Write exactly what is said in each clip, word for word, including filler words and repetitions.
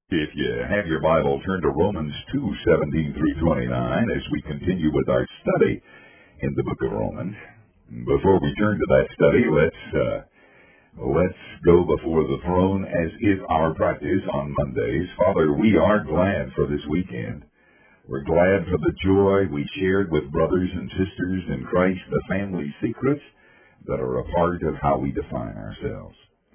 If you have your Bible, turn to Romans two, seventeen through twenty-nine as we continue with our study in the book of Romans. Before we turn to that study, let's uh, let's go before the throne as is our practice on Mondays. Father, we are glad for this weekend. We're glad for the joy we shared with brothers and sisters in Christ, the family secrets that are a part of how we define ourselves.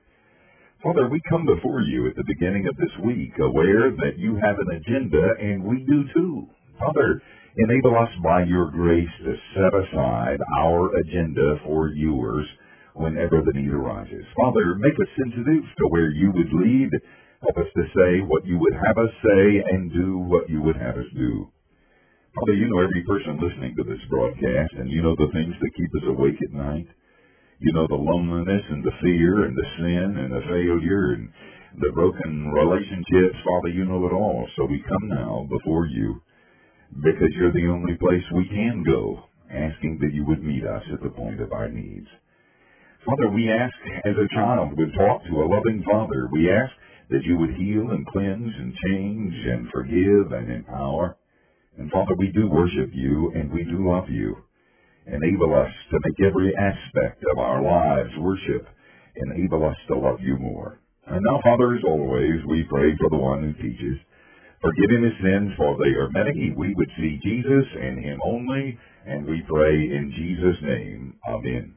Father, we come before you at the beginning of this week, aware that you have an agenda, and we do too. Father, enable us by your grace to set aside our agenda for yours whenever the need arises. Father, make us sensitive to where you would lead. Help us to say what you would have us say and do what you would have us do. Father, you know every person listening to this broadcast, and you know the things that keep us awake at night. You know the loneliness and the fear and the sin and the failure and the broken relationships. Father, you know it all. So we come now before you because you're the only place we can go, asking that you would meet us at the point of our needs. Father, we ask as a child would talk to a loving Father. We ask that you would heal and cleanse and change and forgive and empower. And Father, we do worship you and we do love you. Enable us to make every aspect of our lives worship. Enable us to love you more. And now, Father, as always, we pray for the one who teaches. Forgive him his sins, for they are many. We would see Jesus and him only, and we pray in Jesus' name. Amen.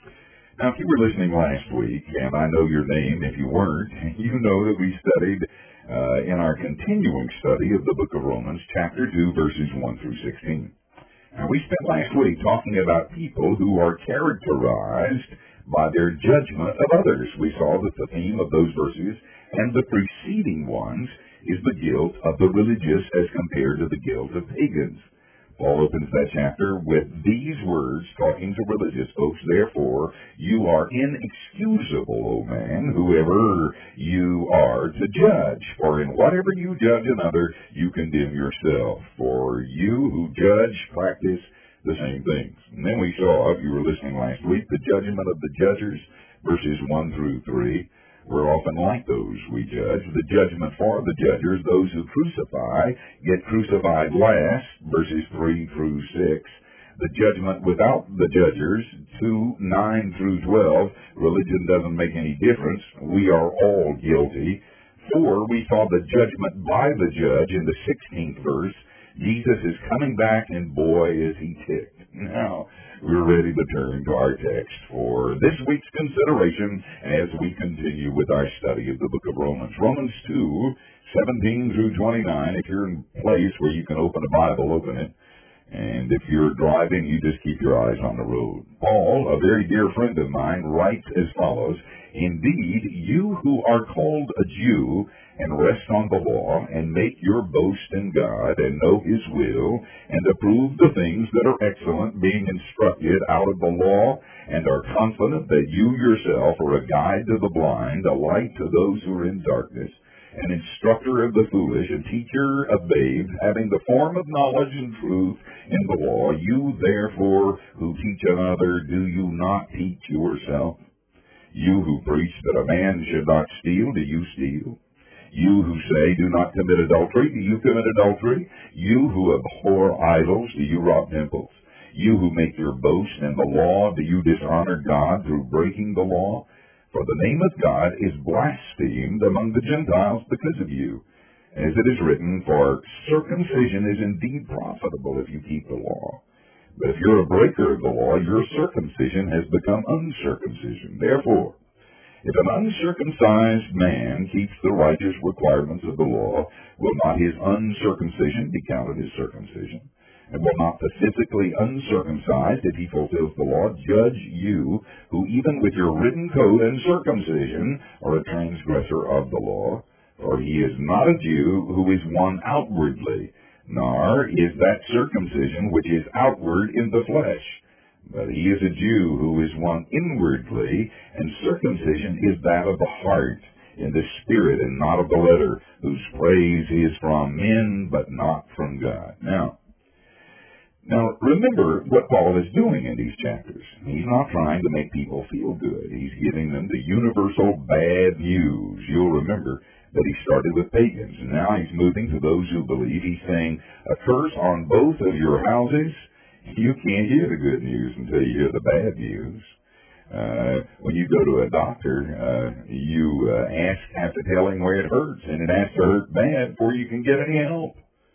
Now, if you were listening last week, and I know your name if you weren't, you know that we studied uh, in our continuing study of the book of Romans, chapter two, verses one through sixteen. Now, we spent last week talking about people who are characterized by their judgment of others. We saw that the theme of those verses and the preceding ones is the guilt of the religious as compared to the guilt of pagans. Paul opens that chapter with these words, talking to religious folks, therefore, you are inexcusable, O man, whoever you are to judge. For in whatever you judge another, you condemn yourself. For you who judge practice the same things. And then we saw, if you were listening last week, the judgment of the judges, verses one through three. We're often like those we judge. The judgment for the judges, those who crucify, get crucified last, verses three through six. The judgment without the judges, two, nine through twelve. Religion doesn't make any difference. We are all guilty. Four, we saw the judgment by the judge in the sixteenth verse. Jesus is coming back, and boy, is he ticked. Now, we're ready to turn to our text for this week's consideration as we continue with our study of the book of Romans. Romans two, seventeen through twenty-nine. If you're in a place where you can open a Bible, open it. And if you're driving, you just keep your eyes on the road. Paul, a very dear friend of mine, writes as follows, indeed, you who are called a Jew and rest on the law and make your boast in God and know his will and approve the things that are excellent, being instructed out of the law and are confident that you yourself are a guide to the blind, a light to those who are in darkness, an instructor of the foolish, a teacher of babes, having the form of knowledge and truth in the law. You, therefore, who teach another, do you not teach yourself? You who preach that a man should not steal, do you steal? You who say, do not commit adultery, do you commit adultery? You who abhor idols, do you rob temples? You who make your boast in the law, do you dishonor God through breaking the law? For the name of God is blasphemed among the Gentiles because of you. As it is written, for circumcision is indeed profitable if you keep the law. But if you're a breaker of the law, your circumcision has become uncircumcision. Therefore, if an uncircumcised man keeps the righteous requirements of the law, will not his uncircumcision be counted as circumcision? And will not the physically uncircumcised, if he fulfills the law, judge you, who even with your written code and circumcision are a transgressor of the law? For he is not a Jew who is one outwardly, nor is that circumcision which is outward in the flesh. But he is a Jew who is one inwardly, and circumcision is that of the heart, in the spirit and not of the letter, whose praise is from men, but not from God. Now, Now, remember what Paul is doing in these chapters. He's not trying to make people feel good. He's giving them the universal bad news. You'll remember that he started with pagans, and now he's moving to those who believe. He's saying, a curse on both of your houses. You can't hear the good news until you hear the bad news. Uh, when you go to a doctor, uh, you uh, ask, have to tell him where it hurts, and it has to hurt bad before you can get any help.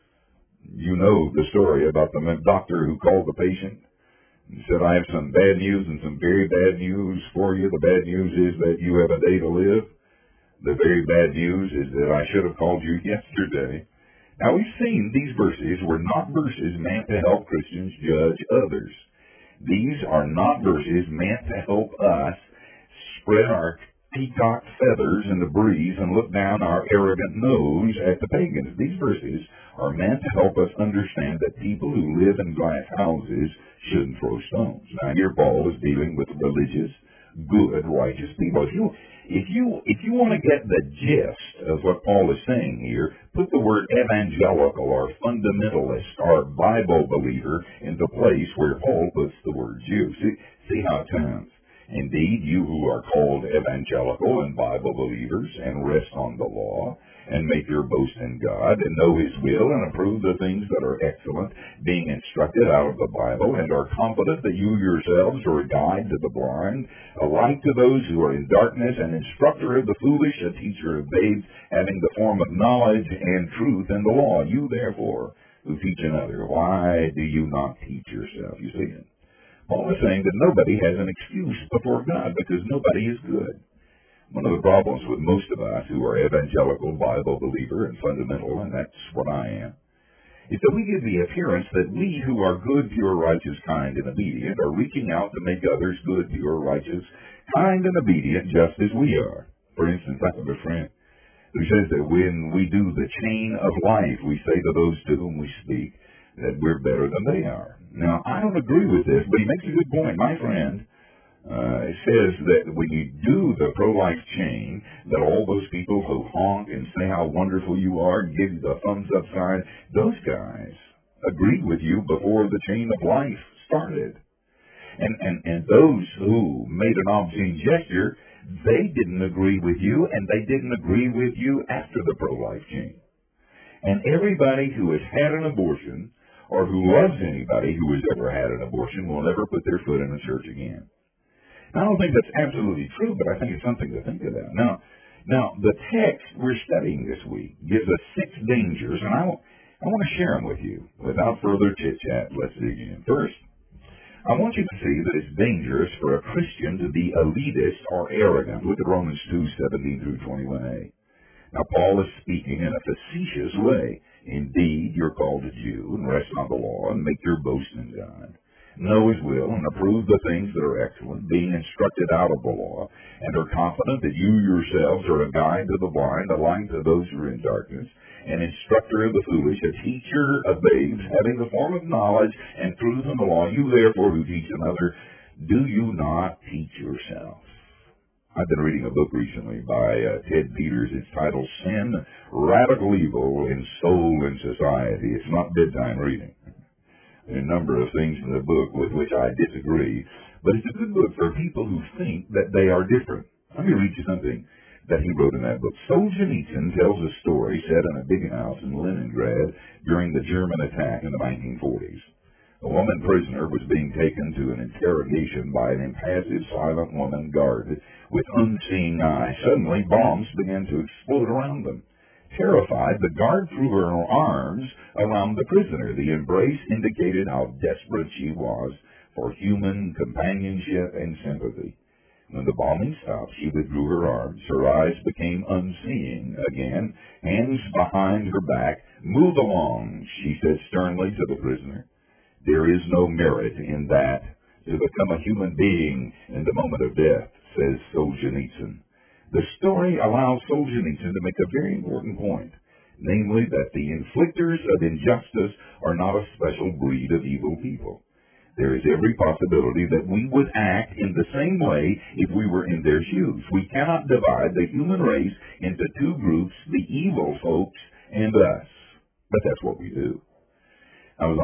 You know the story about the doctor who called the patient and said, I have some bad news and some very bad news for you. The bad news is that you have a day to live. The very bad news is that I should have called you yesterday. Now, we've seen these verses were not verses meant to help Christians judge others. These are not verses meant to help us spread our peacock feathers in the breeze and look down our arrogant nose at the pagans. These verses are meant to help us understand that people who live in glass houses shouldn't throw stones. Now, here Paul is dealing with religious, good, righteous people. If you, if you, if you want to get the gist of what Paul is saying here, put the word evangelical or fundamentalist or Bible believer in the place where Paul puts the word Jew. See, see how it sounds. Indeed, you who are called evangelical and Bible believers and rest on the law and make your boast in God and know His will and approve the things that are excellent, being instructed out of the Bible, and are confident that you yourselves are a guide to the blind, a light to those who are in darkness, an instructor of the foolish, a teacher of babes, having the form of knowledge and truth in the law. You therefore who teach another, why do you not teach yourself? You see it. Paul is saying that nobody has an excuse before God because nobody is good. One of the problems with most of us who are evangelical, Bible believer, and fundamental, and that's what I am, is that we give the appearance that we who are good, pure, righteous, kind, and obedient are reaching out to make others good, pure, righteous, kind, and obedient just as we are. For instance, I have a friend who says that when we do the chain of life, we say to those to whom we speak that we're better than they are. Now, I don't agree with this, but he makes a good point. My friend uh, says that when you do the pro-life chain, that all those people who honk and say how wonderful you are and give you the thumbs up sign, those guys agreed with you before the chain of life started. And, and, and those who made an obscene gesture, they didn't agree with you, and they didn't agree with you after the pro-life chain. And everybody who has had an abortion or who loves anybody who has ever had an abortion will never put their foot in a church again. Now, I don't think that's absolutely true, but I think it's something to think about. Now, now the text we're studying this week gives us six dangers, and I, I want to share them with you. Without further chit-chat, let's dig in. First, I want you to see that it's dangerous for a Christian to be elitist or arrogant. Look at Romans two, seventeen through twenty-one a. Now, Paul is speaking in a facetious way. Indeed, you're called a Jew, and rest on the law, and make your boast in God. Know His will, and approve the things that are excellent, being instructed out of the law, and are confident that you yourselves are a guide to the blind, a light to those who are in darkness, an instructor of the foolish, a teacher of babes, having the form of knowledge and truth in the law. You therefore who teach another, do you not teach yourself? I've been reading a book recently by uh, Ted Peters. It's titled Sin, Radical Evil in Soul and Society. It's not bedtime reading. There are a number of things in the book with which I disagree, but it's a good book for people who think that they are different. Let me read you something that he wrote in that book. Solzhenitsyn tells a story set in a big house in Leningrad during the German attack in the nineteen forties. A woman prisoner was being taken to an interrogation by an impassive, silent woman guard with unseeing eyes. Suddenly, bombs began to explode around them. Terrified, the guard threw her arms around the prisoner. The embrace indicated how desperate she was for human companionship and sympathy. When the bombing stopped, she withdrew her arms. Her eyes became unseeing again, hands behind her back. Move along, she said sternly to the prisoner. There is no merit in that, to become a human being in the moment of death, says Solzhenitsyn. The story allows Solzhenitsyn to make a very important point, namely that the inflictors of injustice are not a special breed of evil people. There is every possibility that we would act in the same way if we were in their shoes. We cannot divide the human race into two groups, the evil folks and us. But that's what we do. I was on a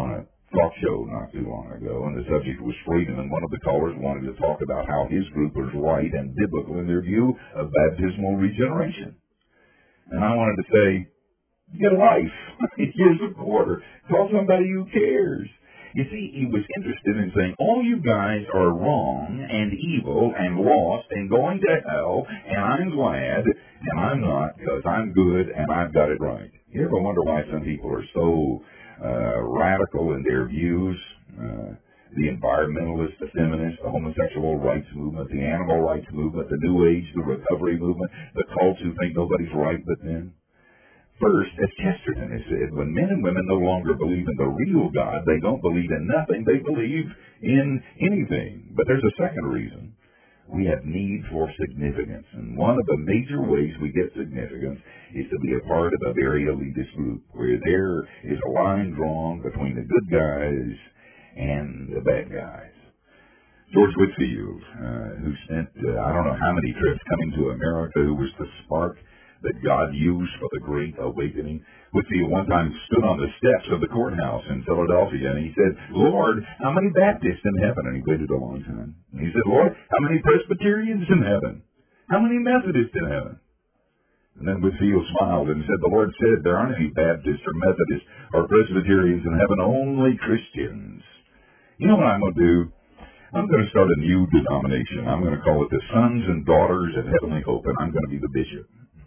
talk show not too long ago, and the subject was freedom, and one of the callers wanted to talk about how his group was right and biblical in their view of baptismal regeneration. And I wanted to say, get a life. Here's a quarter. Call somebody who cares. You see, he was interested in saying, all you guys are wrong and evil and lost and going to hell, and I'm glad, and I'm not, because I'm good and I've got it right. You ever wonder why some people are so uh, radical in their views? Uh, the environmentalists, the feminists, the homosexual rights movement, the animal rights movement, the New Age, the recovery movement, the cults who think nobody's right but them. First, as Chesterton has said, when men and women no longer believe in the real God, they don't believe in nothing, they believe in anything. But there's a second reason. We have need for significance, and one of the major ways we get significance is to be a part of a very elitist group, where there is a line drawn between the good guys and the bad guys. George Whitefield, uh, who spent, uh, I don't know how many trips coming to America, who was the spark that God used for the Great Awakening. Whitefield one time stood on the steps of the courthouse in Philadelphia, and he said, Lord, how many Baptists in heaven? And he waited a long time. And he said, Lord, how many Presbyterians in heaven? How many Methodists in heaven? And then Whitefield smiled and said, the Lord said, there aren't any Baptists or Methodists or Presbyterians in heaven, only Christians. You know what I'm going to do? I'm going to start a new denomination. I'm going to call it the Sons and Daughters of Heavenly Hope, and I'm going to be the bishop.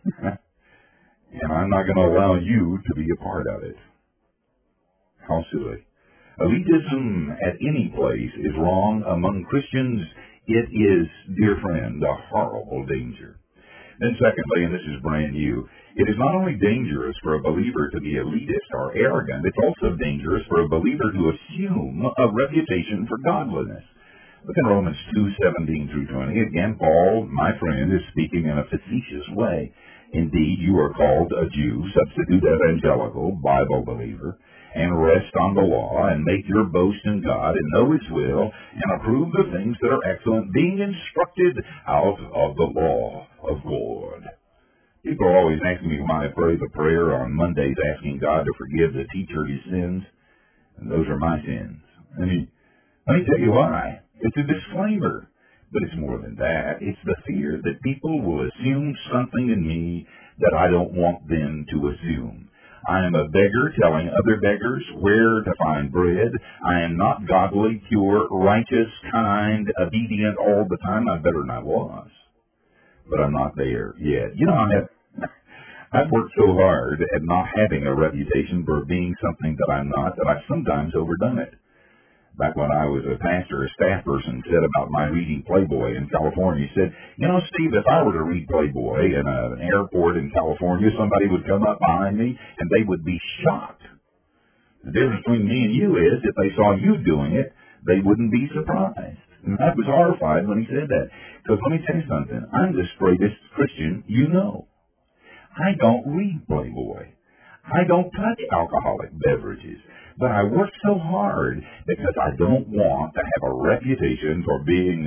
And I'm not going to allow you to be a part of it. How silly. Elitism at any place is wrong. Among Christians, it is, dear friend, a horrible danger. Then secondly, and this is brand new, it is not only dangerous for a believer to be elitist or arrogant, it's also dangerous for a believer to assume a reputation for godliness. Look in Romans two, seventeen through twenty. Again, Paul, my friend, is speaking in a facetious way. Indeed, you are called a Jew, substitute evangelical, Bible believer, and rest on the law, and make your boast in God, and know His will, and approve the things that are excellent, being instructed out of the law of God. People are always asking me why I pray the prayer on Mondays, asking God to forgive the teacher his sins, and those are my sins. I mean, let me tell you why. It's a disclaimer. But it's more than that. It's the fear that people will assume something in me that I don't want them to assume. I am a beggar telling other beggars where to find bread. I am not godly, pure, righteous, kind, obedient all the time. I'm better than I was. But I'm not there yet. You know, I have, I've worked so hard at not having a reputation for being something that I'm not that I've sometimes overdone it. Back when I was a pastor, a staff person said about my reading Playboy in California, he said, you know, Steve, if I were to read Playboy in a, an airport in California, somebody would come up behind me and they would be shocked. The difference between me and you is if they saw you doing it, they wouldn't be surprised. And I was horrified when he said that. Because let me tell you something, I'm the straightest Christian you know. I don't read Playboy. I don't touch alcoholic beverages. But I work so hard because I don't want to have a reputation for being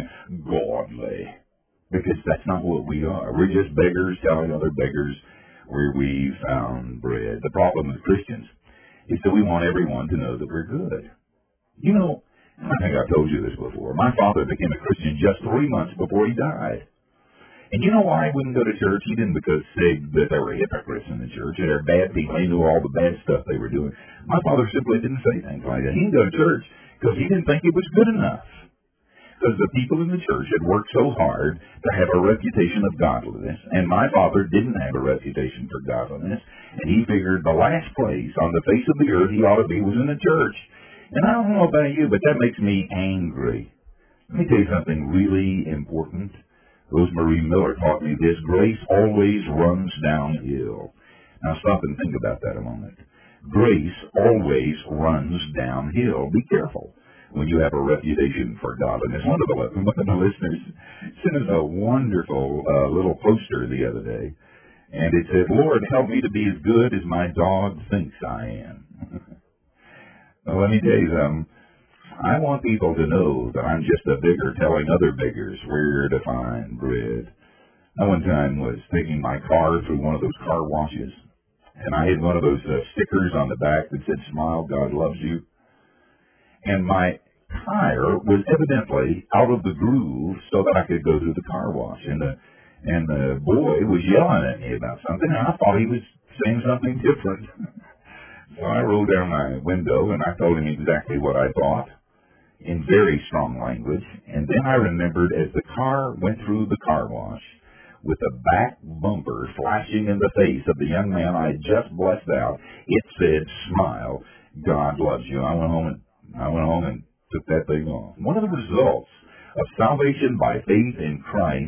godly. Because that's not what we are. We're just beggars telling other beggars where we found bread. The problem with Christians is that we want everyone to know that we're good. You know, I think I've told you this before. My father became a Christian just three months before he died. And you know why he wouldn't go to church? He didn't because they, that there were hypocrites in the church. They're bad people. He knew all the bad stuff they were doing. My father simply didn't say things like that. He didn't go to church because he didn't think it was good enough. Because the people in the church had worked so hard to have a reputation of godliness, and my father didn't have a reputation for godliness, and he figured the last place on the face of the earth he ought to be was in the church. And I don't know about you, but that makes me angry. Let me tell you something really important. Rosemary Miller taught me this. Grace always runs downhill. Now stop and think about that a moment. Grace always runs downhill. Be careful when you have a reputation for godliness. One of the, one of the listeners sent us a wonderful uh, little poster the other day, and it said, Lord, help me to be as good as my dog thinks I am. Well, let me tell you something. I want people to know that I'm just a beggar telling other beggars where to find bread. I one time was taking my car through one of those car washes, and I had one of those uh, stickers on the back that said, Smile, God loves you. and my tire was evidently out of the groove so that I could go through the car wash. And the and the boy was yelling at me about something, and I thought he was saying something different. So I rolled down my window, and I told him exactly what I thought in very strong language. And then I remembered as the car went through the car wash, with the back bumper flashing in the face of the young man I had just blessed out, it said, "Smile, God loves you." I went home and I went home and took that thing off. One of the results of salvation by faith in Christ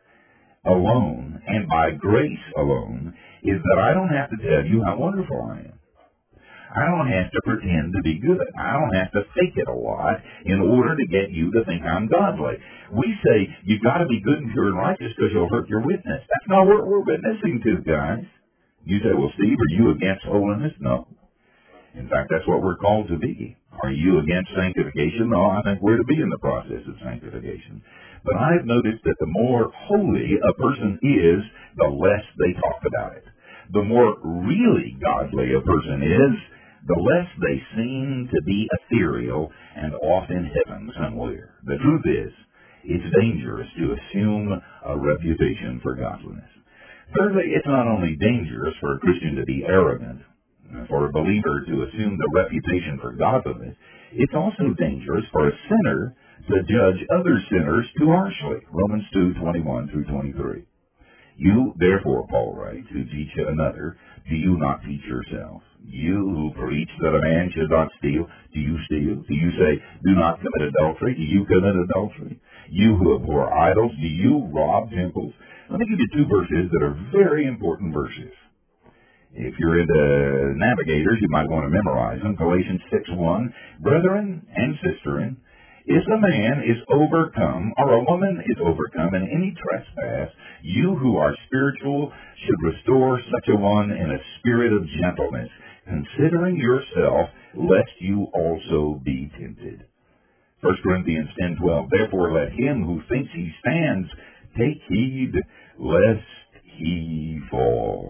alone and by grace alone is that I don't have to tell you how wonderful I am. I don't have to pretend to be good. I don't have to fake it a lot in order to get you to think I'm godly. We say you've got to be good and pure and righteous because you'll hurt your witness. That's not what we're witnessing to, guys. You say, well, Steve, are you against holiness? No. In fact, that's what we're called to be. Are you against sanctification? No, I think we're to be in the process of sanctification. But I've noticed that the more holy a person is, the less they talk about it. The more really godly a person is, the less they seem to be ethereal and off in heaven somewhere. The truth is, it's dangerous to assume a reputation for godliness. Thirdly, it's not only dangerous for a Christian to be arrogant, for a believer to assume the reputation for godliness, it's also dangerous for a sinner to judge other sinners too harshly. Romans two, twenty-one through twenty-three. You, therefore, Paul writes, who teach another, do you not teach yourself? You who preach that a man should not steal, do you steal? Do you say, do not commit adultery? Do you commit adultery? You who abhor idols, do you rob temples? Let me give you two verses that are very important verses. If you're into navigators, you might want to memorize them. Galatians six one, brethren and sisterin, if a man is overcome, or a woman is overcome in any trespass, you who are spiritual should restore such a one in a spirit of gentleness, considering yourself, lest you also be tempted. First Corinthians ten twelve, therefore let him who thinks he stands take heed, lest he fall.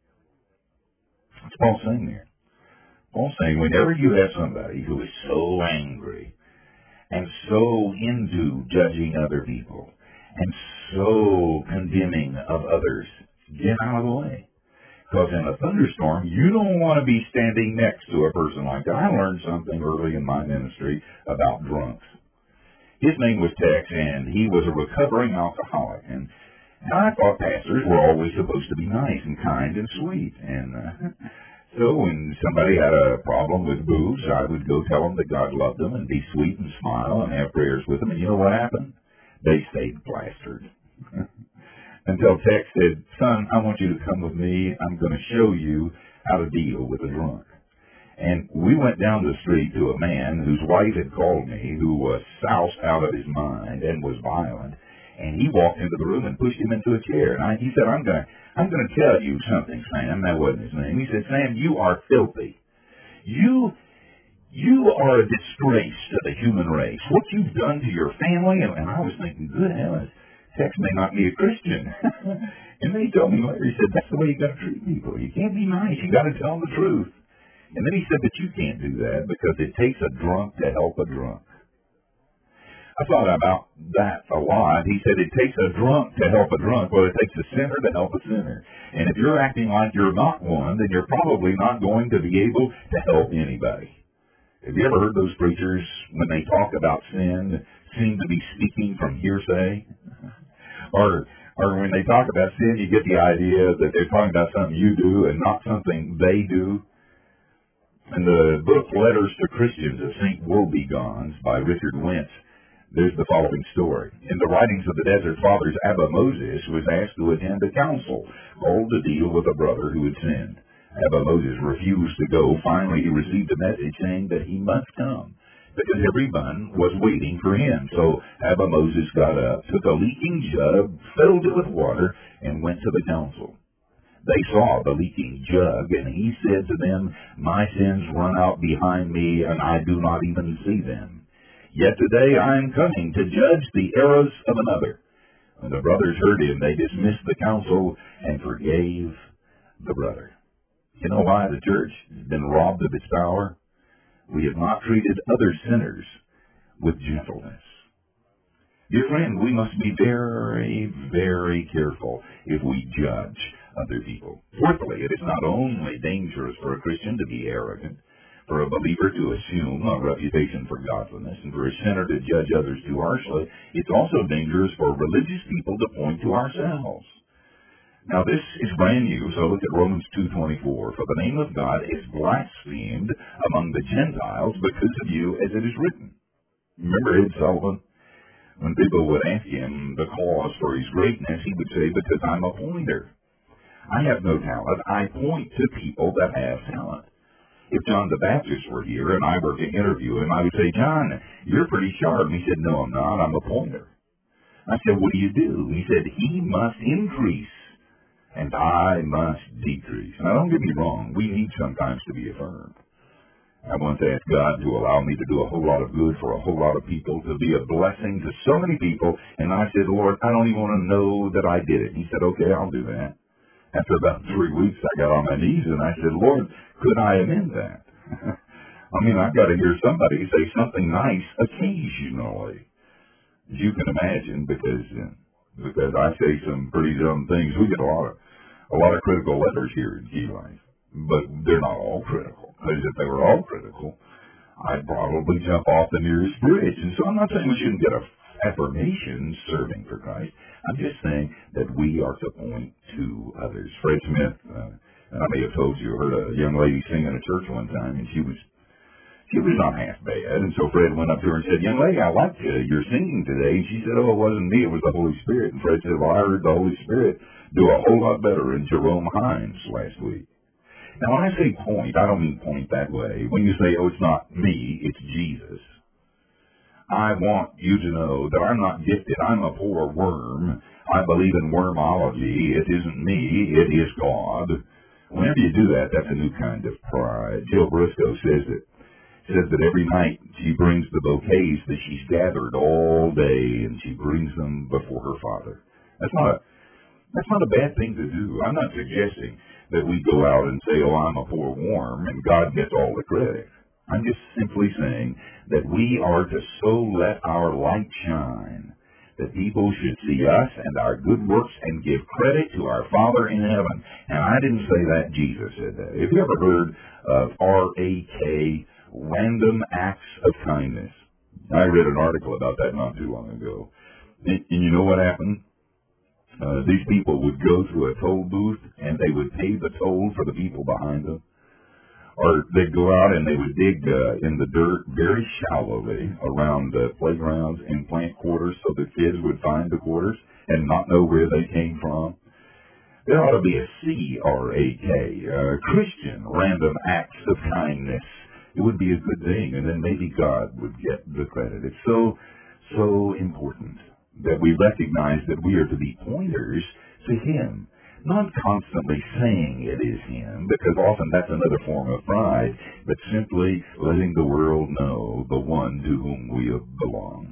What's Paul saying there? Paul's saying whenever you have somebody who is so angry, and so into judging other people, and so condemning of others, get out of the way. Because in a thunderstorm, you don't want to be standing next to a person like that. I learned something early in my ministry about drunks. His name was Tex, and he was a recovering alcoholic. And, and I thought pastors were always supposed to be nice and kind and sweet. And uh, so when somebody had a problem with booze, I would go tell them that God loved them and be sweet and smile and have prayers with them. And you know what happened? They stayed plastered. Until Tex said, son, I want you to come with me. I'm going to show you how to deal with a drunk. And we went down the street to a man whose wife had called me, who was soused out of his mind and was violent. And he walked into the room and pushed him into a chair. And I, he said, I'm going to I'm going to tell you something, Sam. That wasn't his name. He said, Sam, you are filthy. You you are a disgrace to the human race. What you've done to your family. And, and I was thinking, good heavens, Tex may not be a Christian. And then he told me later, he said, that's the way you got to treat people. You can't be nice. You got to tell them the truth. And then he said that you can't do that because it takes a drunk to help a drunk. I thought about that a lot. He said it takes a drunk to help a drunk. Well, it takes a sinner to help a sinner. And if you're acting like you're not one, then you're probably not going to be able to help anybody. Have you ever heard those preachers, when they talk about sin, seem to be speaking from hearsay? or or when they talk about sin, you get the idea that they're talking about something you do and not something they do. In the book Letters to Christians of Saint Woebegone by Richard Wentz, there's the following story. In the writings of the Desert Fathers, Abba Moses was asked to attend a council called to deal with a brother who had sinned. Abba Moses refused to go. Finally, he received a message saying that he must come because everyone was waiting for him. So Abba Moses got up, took a leaking jug, filled it with water, and went to the council. They saw the leaking jug, and he said to them, my sins run out behind me, and I do not even see them. Yet today I am coming to judge the errors of another. When the brothers heard him, they dismissed the council and forgave the brother. You know why the church has been robbed of its power? We have not treated other sinners with gentleness. Dear friend, we must be very, very careful if we judge other people. Fourthly, it is not only dangerous for a Christian to be arrogant, for a believer to assume a reputation for godliness, and for a sinner to judge others too harshly. It's also dangerous for religious people to point to ourselves. Now, this is brand new, so look at Romans two twenty-four. For the name of God is blasphemed among the Gentiles because of you, as it is written. Remember Ed Sullivan? When people would ask him the cause for his greatness, he would say, because I'm a pointer. I have no talent. I point to people that have talent. If John the Baptist were here and I were to interview him, I would say, John, you're pretty sharp. He said, no, I'm not. I'm a pointer. I said, what do you do? He said, he must increase and I must decrease. Now, don't get me wrong. We need sometimes to be affirmed. I once asked God to allow me to do a whole lot of good for a whole lot of people, to be a blessing to so many people, and I said, Lord, I don't even want to know that I did it. He said, okay, I'll do that. After about three weeks, I got on my knees and I said, Lord, could I amend that? I mean, I've got to hear somebody say something nice occasionally. As you can imagine, because uh, because I say some pretty dumb things. We get a lot of a lot of critical letters here in Key Life, but they're not all critical. Because if they were all critical, I'd probably jump off the nearest bridge. And so I'm not saying we shouldn't get a affirmation serving for Christ. I'm just saying that we are to point to others. Fred Smith, uh, and I may have told you, heard a young lady sing in a church one time, and she was she was not half bad. And so Fred went up to her and said, young lady, I liked uh, your singing today. And she said, oh, it wasn't me, it was the Holy Spirit. And Fred said, well, I heard the Holy Spirit do a whole lot better in Jerome Hines last week. Now, when I say point, I don't mean point that way. When you say, oh, it's not me, it's Jesus, I want you to know that I'm not gifted. I'm a poor worm. I believe in wormology. It isn't me. It is God. Whenever you do that, that's a new kind of pride. Jill Briscoe says that says that every night she brings the bouquets that she's gathered all day, and she brings them before her Father. That's not a that's not a bad thing to do. I'm not suggesting that we go out and say, oh, I'm a poor worm, and God gets all the credit. I'm just simply saying that we are to so let our light shine that people should see us and our good works and give credit to our Father in heaven. And I didn't say that. Jesus said that. Have you ever heard of R A K, Random Acts of Kindness? I read an article about that not too long ago. And, and you know what happened? Uh, these people would go through a toll booth and they would pay the toll for the people behind them. Or they'd go out and they would dig uh, in the dirt very shallowly around uh, playgrounds and plant quarters so the kids would find the quarters and not know where they came from. There ought to be a C R A K, uh, Christian Random Acts of Kindness. It would be a good thing, and then maybe God would get the credit. It's so, so important that we recognize that we are to be pointers to Him. Not constantly saying it is Him, because often that's another form of pride, but simply letting the world know the one to whom we belong.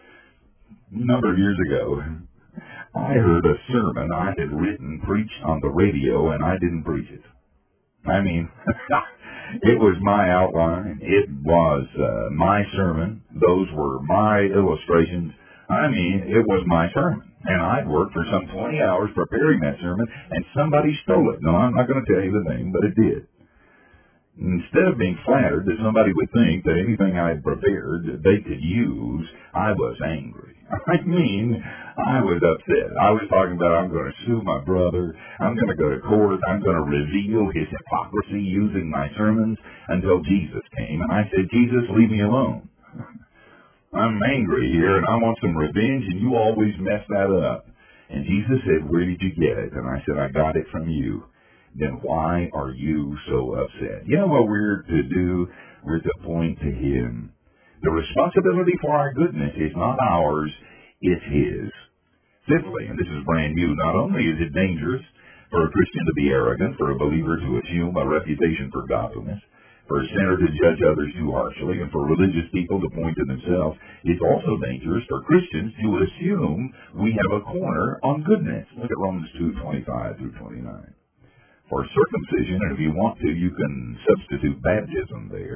A number of years ago, I heard a sermon I had written preached on the radio, and I didn't preach it. I mean, it was my outline. It was uh, my sermon. Those were my illustrations. I mean, it was my sermon. And I'd worked for some twenty hours preparing that sermon, and somebody stole it. No, I'm not going to tell you the name, but it did. Instead of being flattered that somebody would think that anything I'd prepared they could use, I was angry. I mean, I was upset. I was talking about I'm going to sue my brother. I'm going to go to court. I'm going to reveal his hypocrisy using my sermons until Jesus came. And I said, Jesus, leave me alone. I'm angry here, and I want some revenge, and you always mess that up. And Jesus said, where did you get it? And I said, I got it from you. Then why are you so upset? You know what we're to do? We're to point to Him. The responsibility for our goodness is not ours, it's His. Fifthly, and this is brand new, not only is it dangerous for a Christian to be arrogant, for a believer to assume a reputation for godliness, for a sinner to judge others too harshly, and for religious people to point to themselves, it's also dangerous for Christians to assume we have a corner on goodness. Look at Romans two twenty-five through twenty-nine. For circumcision, and if you want to, you can substitute baptism there.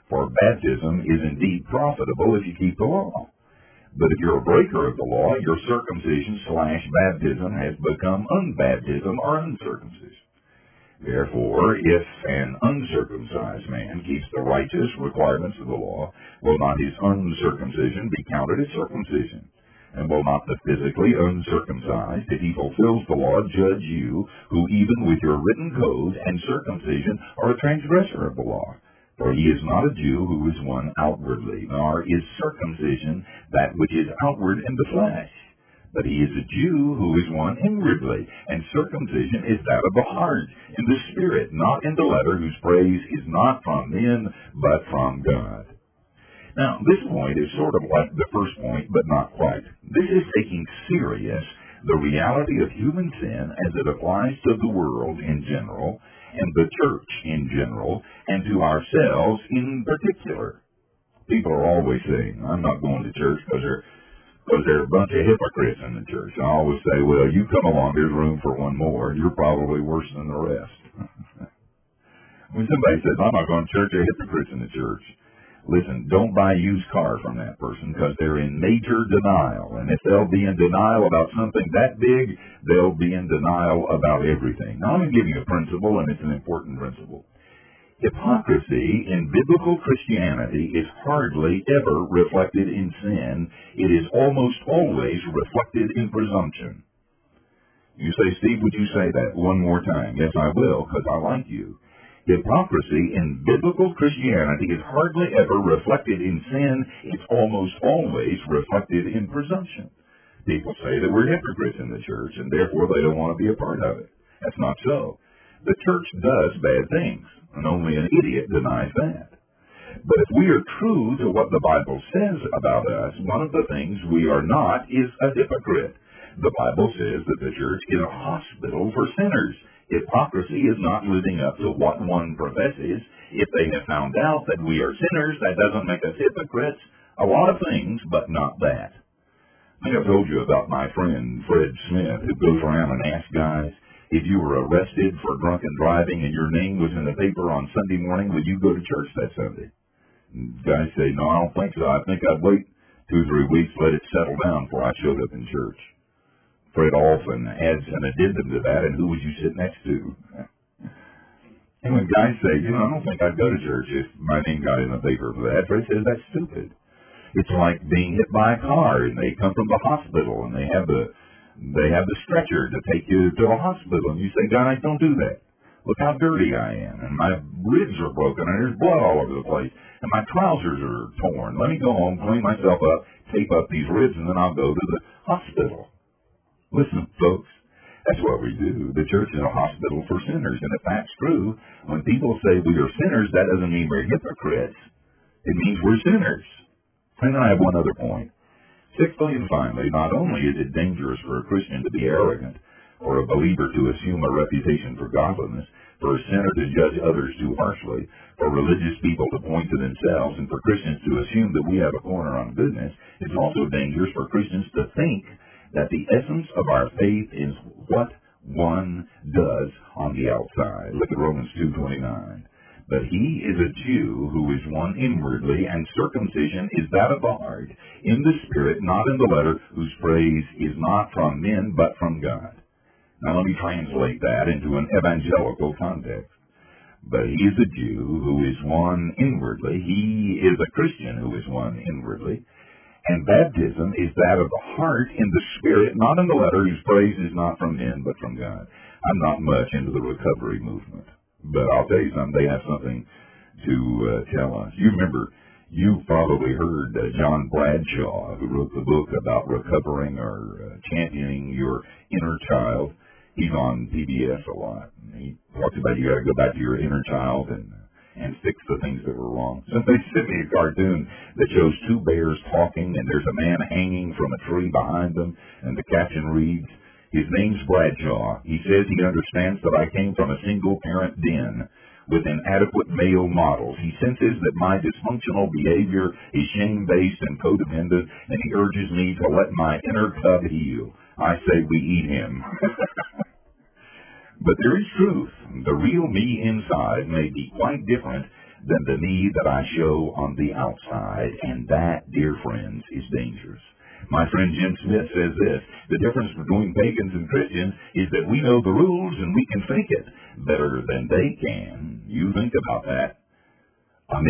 For baptism is indeed profitable if you keep the law. But if you're a breaker of the law, your circumcision slash baptism has become unbaptism or uncircumcision. Therefore, if an uncircumcised man keeps the righteous requirements of the law, will not his uncircumcision be counted as circumcision? And will not the physically uncircumcised, if he fulfills the law, judge you, who even with your written code and circumcision are a transgressor of the law? For he is not a Jew who is one outwardly, nor is circumcision that which is outward in the flesh. But he is a Jew who is one inwardly, and circumcision is that of the heart, in the spirit, not in the letter, whose praise is not from men, but from God. Now, this point is sort of like the first point, but not quite. This is taking serious the reality of human sin as it applies to the world in general, and the church in general, and to ourselves in particular. People are always saying, I'm not going to church because they're, because they're a bunch of hypocrites in the church. I always say, well, you come along, there's room for one more, and you're probably worse than the rest. When somebody says, I'm not going to church, they're hypocrites in the church. Listen, don't buy a used car from that person because they're in major denial. And if they'll be in denial about something that big, they'll be in denial about everything. Now, I'm going to give you a principle, and it's an important principle. Hypocrisy in biblical Christianity is hardly ever reflected in sin. It is almost always reflected in presumption. You say, Steve, would you say that one more time? Yes, I will, because I like you. Hypocrisy in biblical Christianity is hardly ever reflected in sin. It's almost always reflected in presumption. People say that we're hypocrites in the church, and therefore they don't want to be a part of it. That's not so. The church does bad things, and only an idiot denies that. But if we are true to what the Bible says about us, one of the things we are not is a hypocrite. The Bible says that the church is a hospital for sinners. Hypocrisy is not living up to what one professes. If they have found out that we are sinners, that doesn't make us hypocrites. A lot of things, but not that. I think I've told you about my friend Fred Smith, who goes around and asks guys, if you were arrested for drunken driving and your name was in the paper on Sunday morning, would you go to church that Sunday? And guys say, no, I don't think so. I think I'd wait two or three weeks, let it settle down before I showed up in church. Fred often adds an addendum to that, and who would you sit next to? And when guys say, you know, I don't think I'd go to church if my name got in the paper for that, Fred says, that's stupid. It's like being hit by a car, and they come from the hospital, and they have the they have the stretcher to take you to the hospital, and you say, guys, don't do that. Look how dirty I am, and my ribs are broken, and there's blood all over the place, and my trousers are torn. Let me go home, clean myself up, tape up these ribs, and then I'll go to the hospital. Listen, folks, that's what we do. The church is a hospital for sinners, and if that's true, when people say we are sinners, that doesn't mean we're hypocrites. It means we're sinners. And I have one other point. Sixthly and finally, not only is it dangerous for a Christian to be arrogant, or a believer to assume a reputation for godliness, for a sinner to judge others too harshly, for religious people to point to themselves, and for Christians to assume that we have a corner on goodness, it's also dangerous for Christians to think that the essence of our faith is what one does on the outside. Look at Romans two twenty-nine. But he is a Jew who is one inwardly, and circumcision is that of the heart, in the spirit, not in the letter, whose praise is not from men, but from God. Now let me translate that into an evangelical context. But he is a Jew who is one inwardly. He is a Christian who is one inwardly. And baptism is that of the heart in the spirit, not in the letter, whose praise is not from men, but from God. I'm not much into the recovery movement, but I'll tell you something, they have something to uh, tell us. You remember, you probably heard uh, John Bradshaw, who wrote the book about recovering or uh, championing your inner child. He's on P B S a lot. He talks about you got to go back to your inner child and and fix the things that were wrong. So they sent me a cartoon that shows two bears talking, and there's a man hanging from a tree behind them, and the caption reads, his name's Bradshaw. He says he understands that I came from a single-parent den with inadequate male models. He senses that my dysfunctional behavior is shame-based and codependent, and he urges me to let my inner cub heal. I say we eat him. But there is truth. The real me inside may be quite different than the need that I show on the outside. And that, dear friends, is dangerous. My friend Jim Smith says this: the difference between pagans and Christians is that we know the rules and we can fake it better than they can. You think about that.